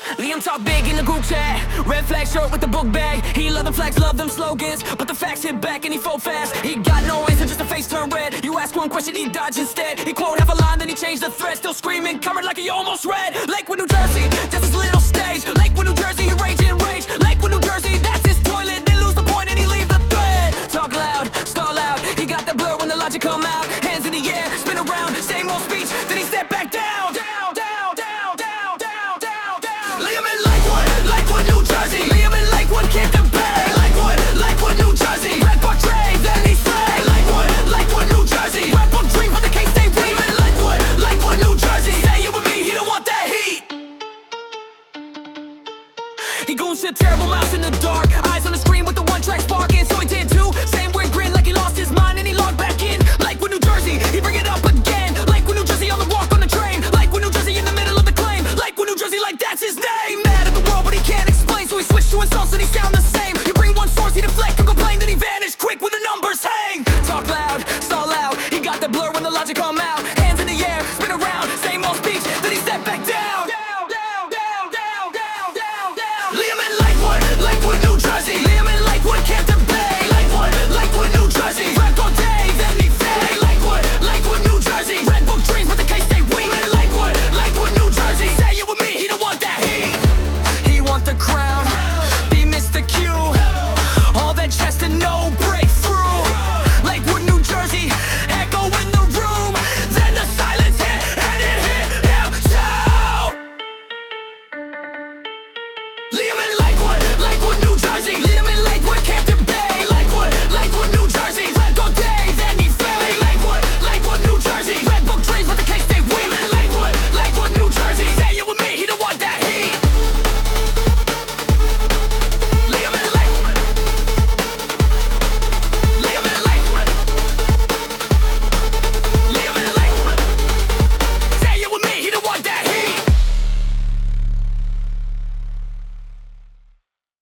Liam talk big in the group chat. Red flag shirt with the book bag. He love them flags, love them slogans, but the facts hit back and he fold fast. He got no answer, just a face turn red. You ask one question, he dodge instead. He quote half a line, then he changed the thread. Still screaming, covered like he almost read. Lakewood, New Jersey, just his little stage. Lakewood, New Jersey, he rage and rage. Lakewood, New Jersey, that's his toilet. They lose the point and he leave the thread. Talk loud, stall out. He got the blur when the logic come out. Hands in the air, spin around, same old speech.